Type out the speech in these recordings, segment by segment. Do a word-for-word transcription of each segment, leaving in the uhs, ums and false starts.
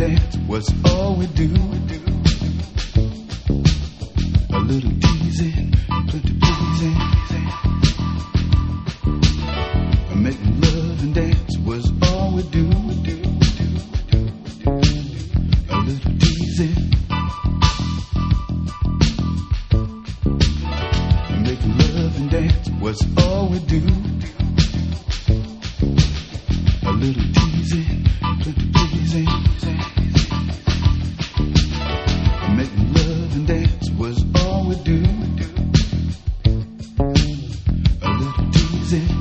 dance was all we do. A little teasing, plenty pleasing. Making love and dance was all we do. A little teasing. Making love and dance was all we do. A little teasing, plenty pleasing. Making love and dance was all we do. A little teasing.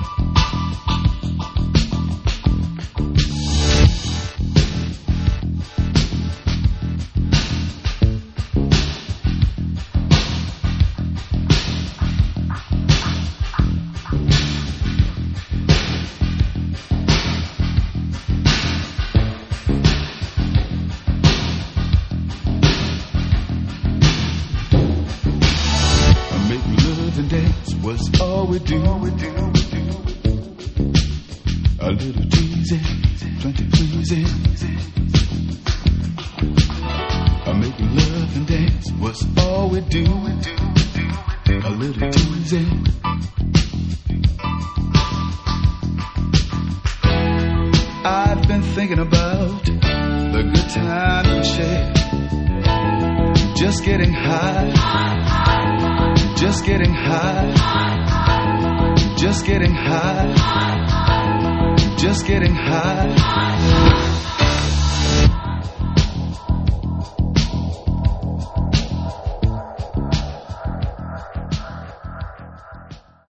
Was all we do. A little teasing, plenty pleasing. Making love and dance was all we do. A little teasing. I've been thinking about the good times we shared. Just getting high. Just getting high, just getting high, just getting high.